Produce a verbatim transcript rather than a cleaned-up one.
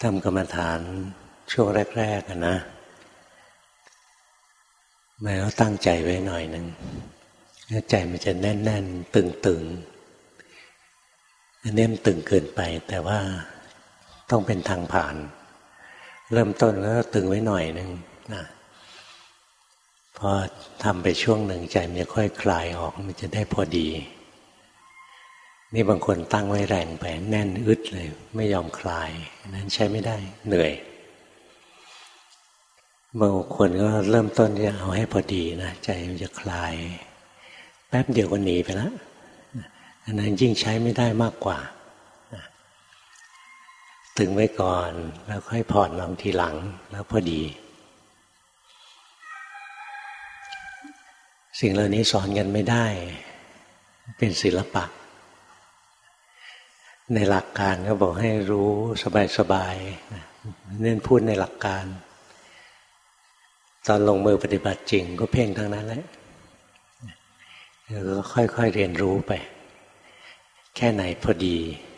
ทำกรรมฐานช่วงแรกๆนะแม้ว่าตั้งใจไว้หน่อยหนึ่งใจมันจะแน่นๆตึงๆอันนี้มันตึงเกินไปแต่ว่าต้องเป็นทางผ่านเริ่มต้นแล้วตึงไว้หน่อยหนึ่งนะพอทำไปช่วงหนึ่งใจมันจะค่อยคลายออกมันจะได้พอดีนี่บางคนตั้งไว้แรงไปแน่นอึดเลยไม่ยอมคลายนั้นใช้ไม่ได้เหนื่อยบางคนก็เริ่มต้นจะเอาให้พอดีนะใจมันจะคลายแป๊บเดียวก็หนีไปแล้วอันนั้นยิ่งใช้ไม่ได้มากกว่าตึงไว้ก่อนแล้วค่อยผ่อนลงทีหลังแล้วพอดีสิ่งเหล่านี้สอนกันไม่ได้เป็นศิลปะในหลักการก็บอกให้รู้สบายๆเน้นพูดในหลักการตอนลงมือปฏิบัติจริงก็เพ่งทั้งนั้นแหละแล้วก็ค่อยๆเรียนรู้ไปแค่ไหนพอดี